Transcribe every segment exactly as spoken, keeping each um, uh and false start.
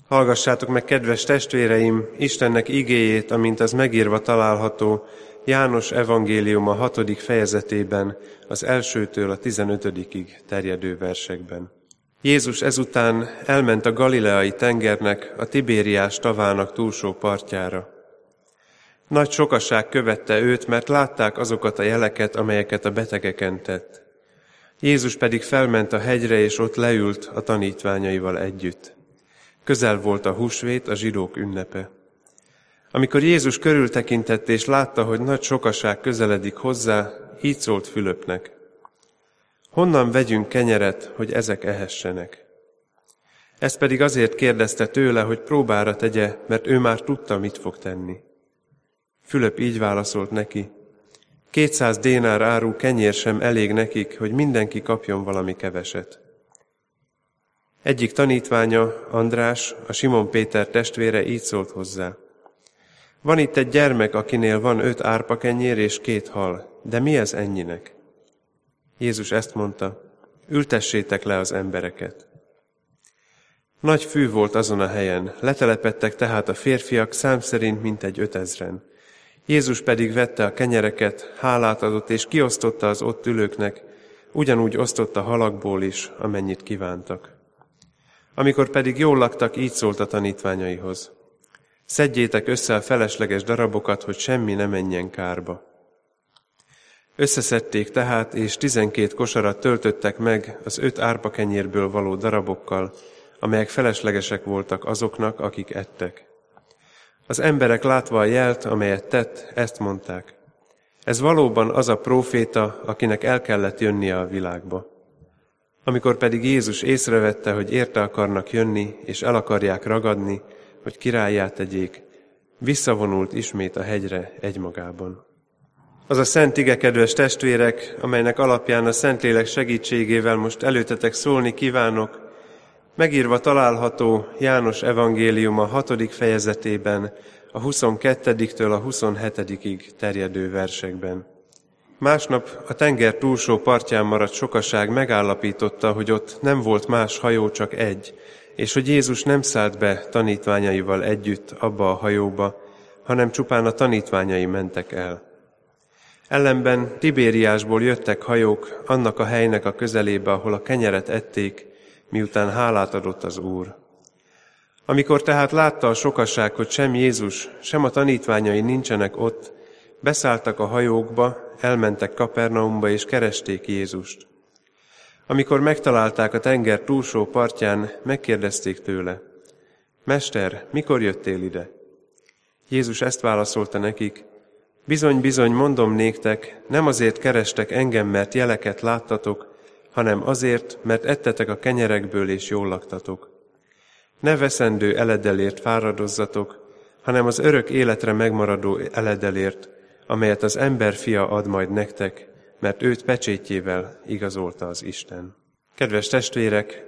Hallgassátok meg, kedves testvéreim, Istennek igéjét, amint az megírva található János evangéliuma hatodik fejezetében, az elsőtől a tizenötödikig terjedő versekben. Jézus ezután elment a galileai tengernek, a Tibériás tavának túlsó partjára. Nagy sokaság követte őt, mert látták azokat a jeleket, amelyeket a betegeken tett. Jézus pedig felment a hegyre, és ott leült a tanítványaival együtt. Közel volt a húsvét, a zsidók ünnepe. Amikor Jézus körültekintett és látta, hogy nagy sokaság közeledik hozzá, így szólt Fülöpnek: honnan vegyünk kenyeret, hogy ezek ehessenek? Ezt pedig azért kérdezte tőle, hogy próbára tegye, mert ő már tudta, mit fog tenni. Fülöp így válaszolt neki: kétszáz dénár áru kenyér sem elég nekik, hogy mindenki kapjon valami keveset. Egyik tanítványa, András, a Simon Péter testvére így szólt hozzá: van itt egy gyermek, akinél van öt árpakenyér és két hal, de mi ez ennyinek? Jézus ezt mondta: ültessétek le az embereket. Nagy fű volt azon a helyen, letelepedtek tehát a férfiak szám szerint mintegy ötezren. Jézus pedig vette a kenyereket, hálát adott és kiosztotta az ott ülőknek, ugyanúgy osztotta halakból is, amennyit kívántak. Amikor pedig jól laktak, így szólt a tanítványaihoz: szedjétek össze a felesleges darabokat, hogy semmi ne menjen kárba. Összeszedték tehát, és tizenkét kosarat töltöttek meg az öt árpakenyérből való darabokkal, amelyek feleslegesek voltak azoknak, akik ettek. Az emberek látva a jelt, amelyet tett, ezt mondták: ez valóban az a próféta, akinek el kellett jönnie a világba. Amikor pedig Jézus észrevette, hogy érte akarnak jönni, és el akarják ragadni, hogy királlyá tegyék, visszavonult ismét a hegyre egymagában. Az a szent ige, kedves testvérek, amelynek alapján a Szentlélek segítségével most előtetek szólni kívánok, megírva található János evangéliuma hatodik fejezetében, a huszonkettediktől a huszonhetedikig terjedő versekben. Másnap a tenger túlsó partján maradt sokaság megállapította, hogy ott nem volt más hajó, csak egy, és hogy Jézus nem szállt be tanítványaival együtt abba a hajóba, hanem csupán a tanítványai mentek el. Ellenben Tibériásból jöttek hajók annak a helynek a közelébe, ahol a kenyeret ették, miután hálát adott az Úr. Amikor tehát látta a sokaság, hogy sem Jézus, sem a tanítványai nincsenek ott, beszálltak a hajókba, elmentek Kapernaumba és keresték Jézust. Amikor megtalálták a tenger túlsó partján, megkérdezték tőle: Mester, mikor jöttél ide? Jézus ezt válaszolta nekik: bizony-bizony mondom néktek, nem azért kerestek engem, mert jeleket láttatok, hanem azért, mert ettetek a kenyerekből és jól laktatok. Ne veszendő eledelért fáradozzatok, hanem az örök életre megmaradó eledelért, amelyet az ember fia ad majd nektek, mert őt pecsétjével igazolta az Isten. Kedves testvérek,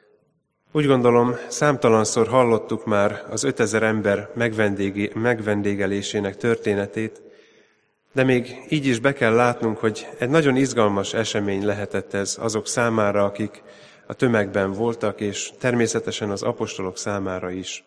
úgy gondolom, számtalanszor hallottuk már az ötezer ember megvendégelésének történetét, de még így is be kell látnunk, hogy egy nagyon izgalmas esemény lehetett ez azok számára, akik a tömegben voltak, és természetesen az apostolok számára is.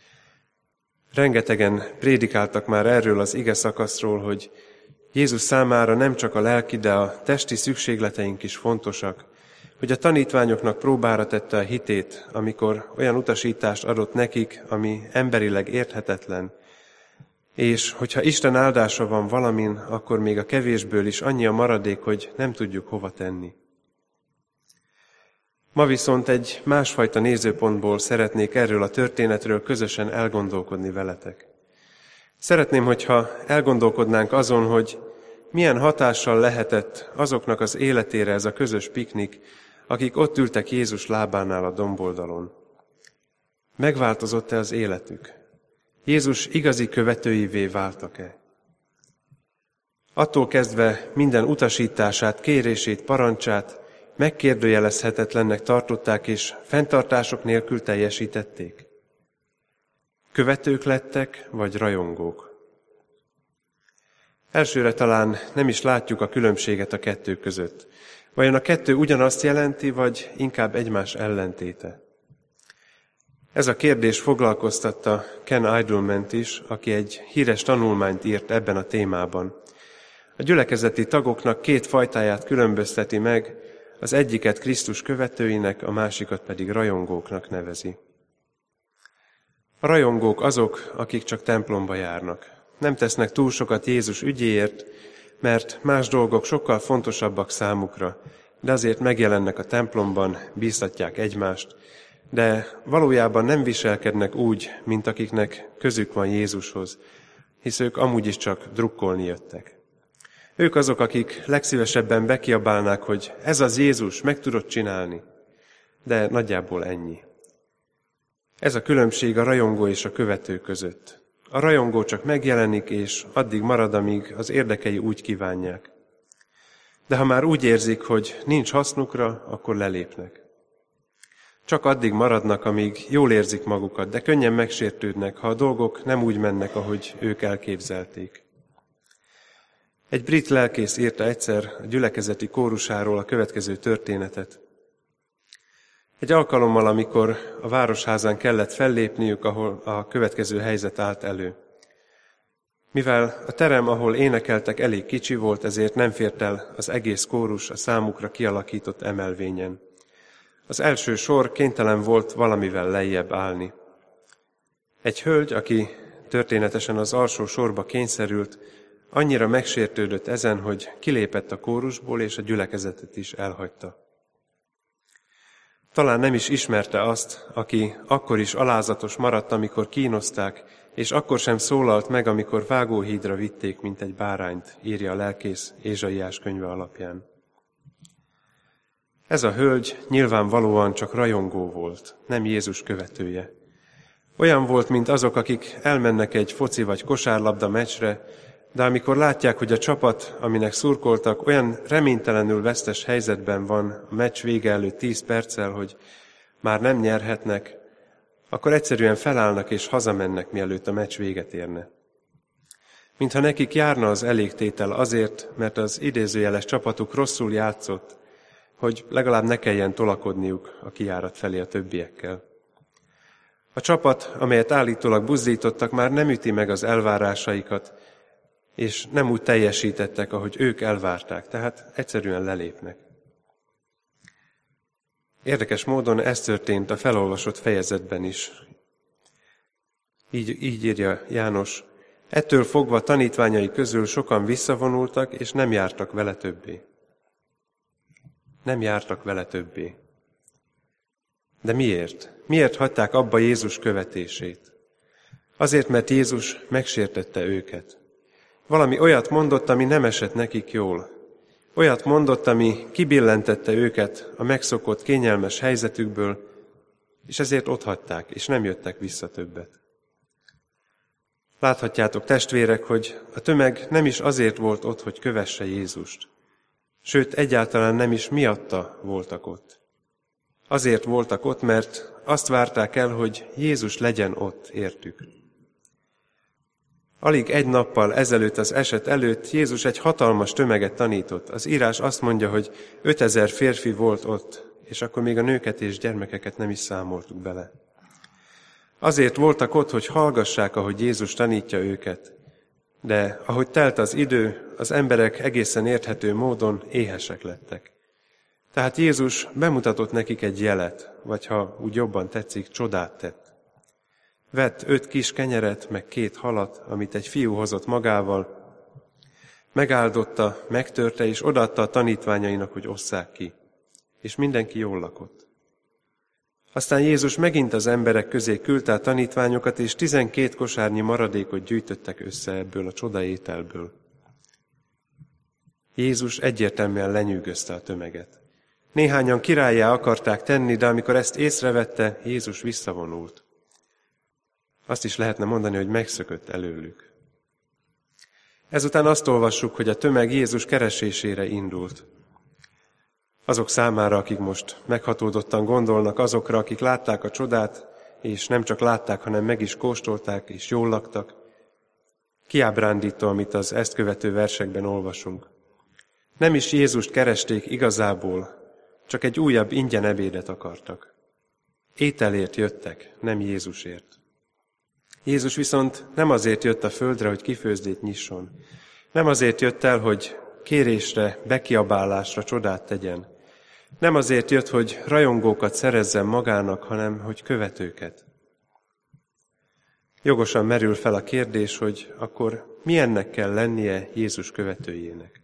Rengetegen prédikáltak már erről az ige szakaszról, hogy Jézus számára nem csak a lelki, de a testi szükségleteink is fontosak, hogy a tanítványoknak próbára tette a hitét, amikor olyan utasítást adott nekik, ami emberileg érthetetlen, és hogyha Isten áldása van valamin, akkor még a kevésből is annyi a maradék, hogy nem tudjuk hova tenni. Ma viszont egy másfajta nézőpontból szeretnék erről a történetről közösen elgondolkodni veletek. Szeretném, hogyha elgondolkodnánk azon, hogy milyen hatással lehetett azoknak az életére ez a közös piknik, akik ott ültek Jézus lábánál a domboldalon. Megváltozott-e az életük? Jézus igazi követőivé váltak-e? Attól kezdve minden utasítását, kérését, parancsát megkérdőjelezhetetlennek tartották, és fenntartások nélkül teljesítették? Követők lettek, vagy rajongók? Elsőre talán nem is látjuk a különbséget a kettő között. Vajon a kettő ugyanazt jelenti, vagy inkább egymás ellentéte? Ez a kérdés foglalkoztatta Ken Idleman-t is, aki egy híres tanulmányt írt ebben a témában. A gyülekezeti tagoknak két fajtáját különbözteti meg, az egyiket Krisztus követőinek, a másikat pedig rajongóknak nevezi. A rajongók azok, akik csak templomba járnak. Nem tesznek túl sokat Jézus ügyéért, mert más dolgok sokkal fontosabbak számukra, de azért megjelennek a templomban, bíztatják egymást, de valójában nem viselkednek úgy, mint akiknek közük van Jézushoz, hisz ők amúgy is csak drukkolni jöttek. Ők azok, akik legszívesebben bekiabálnák, hogy ez az Jézus, meg tudod csinálni, de nagyjából ennyi. Ez a különbség a rajongó és a követő között. A rajongó csak megjelenik, és addig marad, amíg az érdekei úgy kívánják. De ha már úgy érzik, hogy nincs hasznukra, akkor lelépnek. Csak addig maradnak, amíg jól érzik magukat, de könnyen megsértődnek, ha a dolgok nem úgy mennek, ahogy ők elképzelték. Egy brit lelkész írta egyszer a gyülekezeti kórusáról a következő történetet. Egy alkalommal, amikor a városházán kellett fellépniük, ahol a következő helyzet állt elő. Mivel a terem, ahol énekeltek, elég kicsi volt, ezért nem fért el az egész kórus a számukra kialakított emelvényen. Az első sor kénytelen volt valamivel lejjebb állni. Egy hölgy, aki történetesen az alsó sorba kényszerült, annyira megsértődött ezen, hogy kilépett a kórusból, és a gyülekezetet is elhagyta. Talán nem is ismerte azt, aki akkor is alázatos maradt, amikor kínozták, és akkor sem szólalt meg, amikor vágóhídra vitték, mint egy bárányt, írja a lelkész Ézsaiás könyve alapján. Ez a hölgy nyilvánvalóan csak rajongó volt, nem Jézus követője. Olyan volt, mint azok, akik elmennek egy foci vagy kosárlabda meccsre, de amikor látják, hogy a csapat, aminek szurkoltak, olyan reménytelenül vesztes helyzetben van a meccs vége előtt tíz perccel, hogy már nem nyerhetnek, akkor egyszerűen felállnak és hazamennek, mielőtt a meccs véget érne. Mintha nekik járna az elégtétel azért, mert az idézőjeles csapatuk rosszul játszott, hogy legalább ne kelljen tolakodniuk a kijárat felé a többiekkel. A csapat, amelyet állítólag buzdítottak, már nem üti meg az elvárásaikat, és nem úgy teljesítettek, ahogy ők elvárták, tehát egyszerűen lelépnek. Érdekes módon ez történt a felolvasott fejezetben is. Így, így írja János, ettől fogva tanítványai közül sokan visszavonultak, és nem jártak vele többé. Nem jártak vele többé. De miért? Miért hagyták abba Jézus követését? Azért, mert Jézus megsértette őket. Valami olyat mondott, ami nem esett nekik jól. Olyat mondott, ami kibillentette őket a megszokott kényelmes helyzetükből, és ezért otthagyták, és nem jöttek vissza többet. Láthatjátok, testvérek, hogy a tömeg nem is azért volt ott, hogy kövesse Jézust. Sőt, egyáltalán nem is miatta voltak ott. Azért voltak ott, mert azt várták el, hogy Jézus legyen ott értük. Alig egy nappal ezelőtt az eset előtt Jézus egy hatalmas tömeget tanított. Az írás azt mondja, hogy ötezer férfi volt ott, és akkor még a nőket és gyermekeket nem is számoltuk bele. Azért voltak ott, hogy hallgassák, ahogy Jézus tanítja őket, de ahogy telt az idő, az emberek egészen érthető módon éhesek lettek. Tehát Jézus bemutatott nekik egy jelet, vagy ha úgy jobban tetszik, csodát tett. Vett öt kis kenyeret, meg két halat, amit egy fiú hozott magával, megáldotta, megtörte, és odaadta a tanítványainak, hogy osszák ki. És mindenki jól lakott. Aztán Jézus megint az emberek közé küldte a tanítványokat, és tizenkét kosárnyi maradékot gyűjtöttek össze ebből a csodaételből. Jézus egyértelműen lenyűgözte a tömeget. Néhányan királlyá akarták tenni, de amikor ezt észrevette, Jézus visszavonult. Azt is lehetne mondani, hogy megszökött előlük. Ezután azt olvassuk, hogy a tömeg Jézus keresésére indult. Azok számára, akik most meghatódottan gondolnak, azokra, akik látták a csodát, és nem csak látták, hanem meg is kóstolták, és jól laktak, kiábrándító, amit az ezt követő versekben olvasunk. Nem is Jézust keresték igazából, csak egy újabb ingyen ebédet akartak. Ételért jöttek, nem Jézusért. Jézus viszont nem azért jött a földre, hogy kifőzdét nyisson. Nem azért jött el, hogy kérésre, bekiabálásra csodát tegyen. Nem azért jött, hogy rajongókat szerezzen magának, hanem hogy követőket. Jogosan merül fel a kérdés, hogy akkor milyennek kell lennie Jézus követőjének.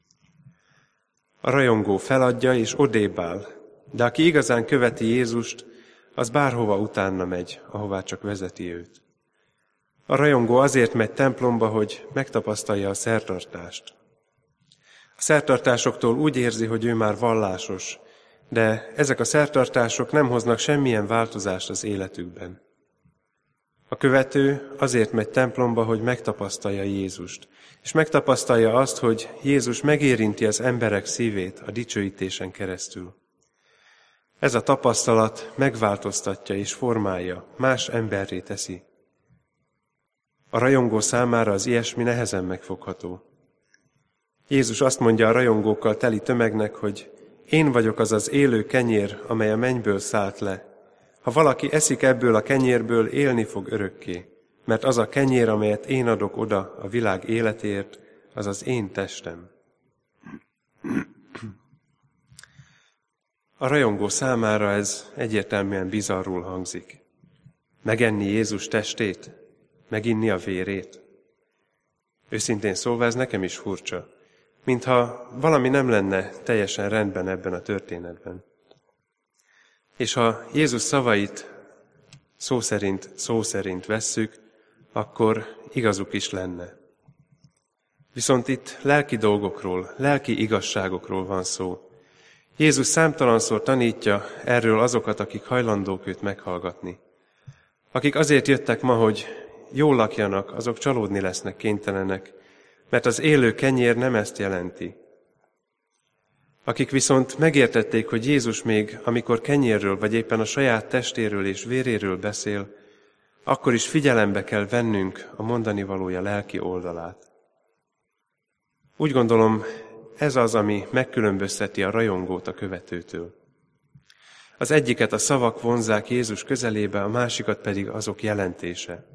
A rajongó feladja és odébb áll, de aki igazán követi Jézust, az bárhova utána megy, ahová csak vezeti őt. A rajongó azért megy templomba, hogy megtapasztalja a szertartást. A szertartásoktól úgy érzi, hogy ő már vallásos, de ezek a szertartások nem hoznak semmilyen változást az életükben. A követő azért megy templomba, hogy megtapasztalja Jézust, és megtapasztalja azt, hogy Jézus megérinti az emberek szívét a dicsőítésen keresztül. Ez a tapasztalat megváltoztatja és formálja, más emberré teszi. A rajongó számára az ilyesmi nehezen megfogható. Jézus azt mondja a rajongókkal teli tömegnek, hogy én vagyok az az élő kenyér, amely a mennyből szállt le. Ha valaki eszik ebből a kenyérből, élni fog örökké, mert az a kenyér, amelyet én adok oda a világ életéért, az az én testem. A rajongó számára ez egyértelműen bizarrul hangzik. Megenni Jézus testét? Meginni a vérét? Őszintén szólva ez nekem is furcsa, mintha valami nem lenne teljesen rendben ebben a történetben. És ha Jézus szavait szó szerint, szó szerint vesszük, akkor igazuk is lenne. Viszont itt lelki dolgokról, lelki igazságokról van szó. Jézus számtalanszor tanítja erről azokat, akik hajlandók őt meghallgatni. Akik azért jöttek ma, hogy jól lakjanak, azok csalódni lesznek kénytelenek, mert az élő kenyér nem ezt jelenti. Akik viszont megértették, hogy Jézus még, amikor kenyérről, vagy éppen a saját testéről és véréről beszél, akkor is figyelembe kell vennünk a mondani valója lelki oldalát. Úgy gondolom, ez az, ami megkülönbözteti a rajongót a követőtől. Az egyiket a szavak vonzzák Jézus közelébe, a másikat pedig azok jelentése.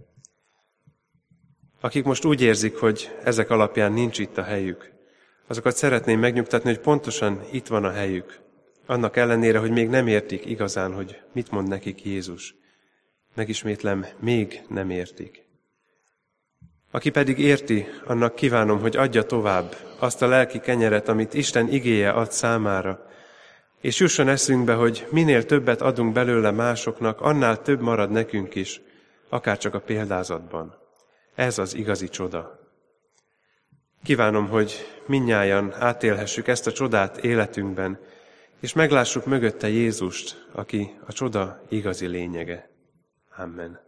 Akik most úgy érzik, hogy ezek alapján nincs itt a helyük, azokat szeretném megnyugtatni, hogy pontosan itt van a helyük. Annak ellenére, hogy még nem értik igazán, hogy mit mond nekik Jézus. Megismétlem, még nem értik. Aki pedig érti, annak kívánom, hogy adja tovább azt a lelki kenyeret, amit Isten igéje ad számára, és jusson eszünkbe, hogy minél többet adunk belőle másoknak, annál több marad nekünk is, akárcsak a példázatban. Ez az igazi csoda. Kívánom, hogy mindnyájan átélhessük ezt a csodát életünkben, és meglássuk mögötte Jézust, aki a csoda igazi lényege. Amen.